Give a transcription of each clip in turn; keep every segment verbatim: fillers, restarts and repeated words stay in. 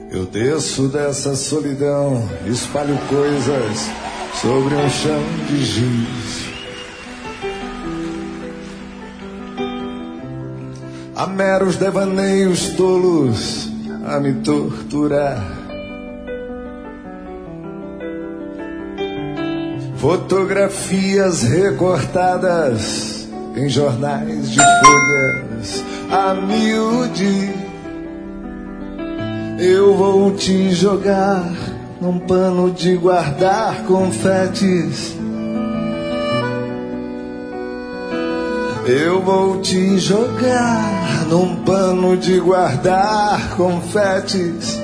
Eu desço dessa solidão, espalho coisas sobre um chão de giz. Há meros devaneios tolos a me torturar. Fotografias recortadas em jornais de folhas a miúde. Eu vou te jogar num pano de guardar confetes. Eu vou te jogar num pano de guardar confetes.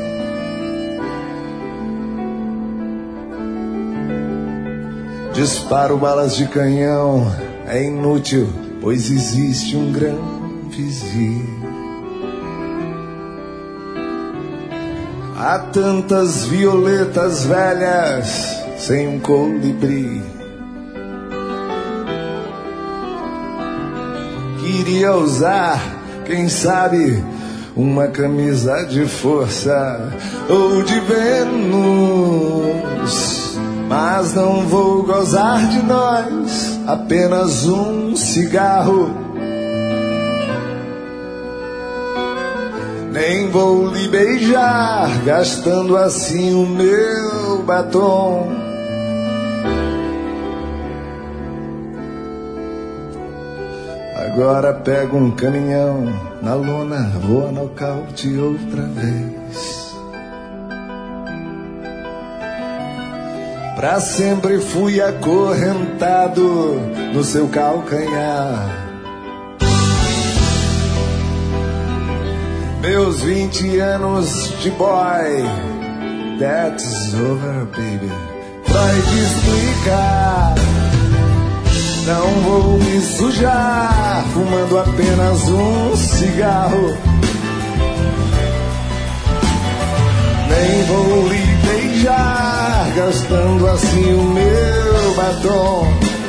Disparo balas de canhão, é inútil, pois existe um grão vizinho. Há tantas violetas velhas sem um colibri. Queria usar, quem sabe, uma camisa de força ou de Vênus, mas não vou gozar de nós, apenas um cigarro. Nem vou lhe beijar, gastando assim o meu batom. Agora pego um caminhão, na lona vou a nocaute outra vez. Pra sempre fui acorrentado no seu calcanhar. Meus vinte anos de boy, that's over, baby. Freud explicar. Não vou me sujar, fumando apenas um cigarro. Nem vou lhe beijar, gastando assim o meu batom.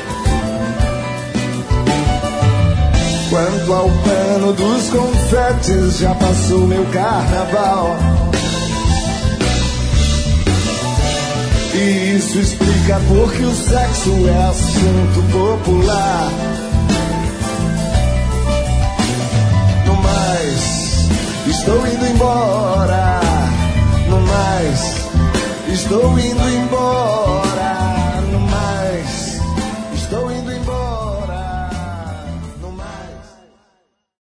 Quanto ao pano dos confetes, já passou meu carnaval. E isso explica porque o sexo é assunto popular. No mais, estou indo embora. No mais, estou indo embora.